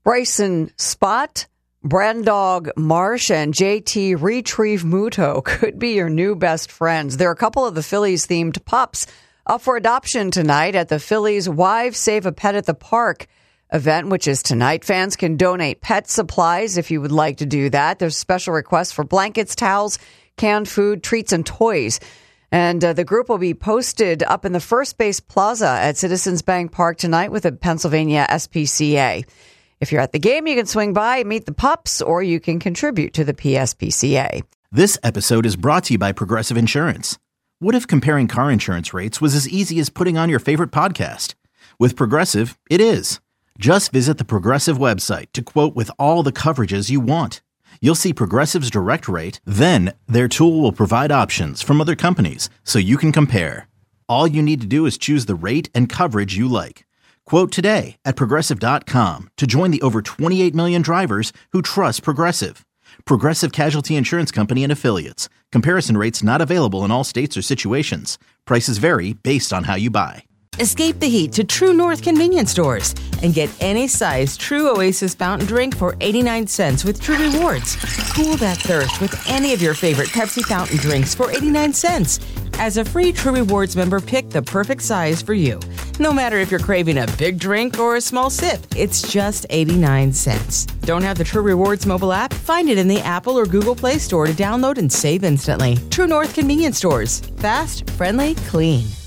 Bryson Spot, Brandog Marsh, and JT Retrieve Muto could be your new best friends. There are a couple of the Phillies-themed pups up for adoption tonight at the Phillies Wives Save a Pet at the Park event, which is tonight. Fans can donate pet supplies if you would like to do that. There's special requests for blankets, towels, canned food, treats, and toys. And the group will be posted up in the First Base Plaza at Citizens Bank Park tonight with the Pennsylvania SPCA. If you're at the game, you can swing by, meet the pups, or you can contribute to the PSPCA. This episode is brought to you by Progressive Insurance. What if comparing car insurance rates was as easy as putting on your favorite podcast? With Progressive, it is. Just visit the Progressive website to quote with all the coverages you want. You'll see Progressive's direct rate, then their tool will provide options from other companies so you can compare. All you need to do is choose the rate and coverage you like. Quote today at Progressive.com to join the over 28 million drivers who trust Progressive. Progressive Casualty Insurance Company and Affiliates. Comparison rates not available in all states or situations. Prices vary based on how you buy. Escape the heat to True North convenience stores and get any size True Oasis fountain drink for 89 cents with True Rewards. Cool that thirst with any of your favorite Pepsi fountain drinks for 89 cents. As a free True Rewards member, pick the perfect size for you. No matter if you're craving a big drink or a small sip, it's just 89 cents. Don't have the True Rewards mobile app? Find it in the Apple or Google Play Store to download and save instantly. True North convenience stores. Fast, friendly, clean.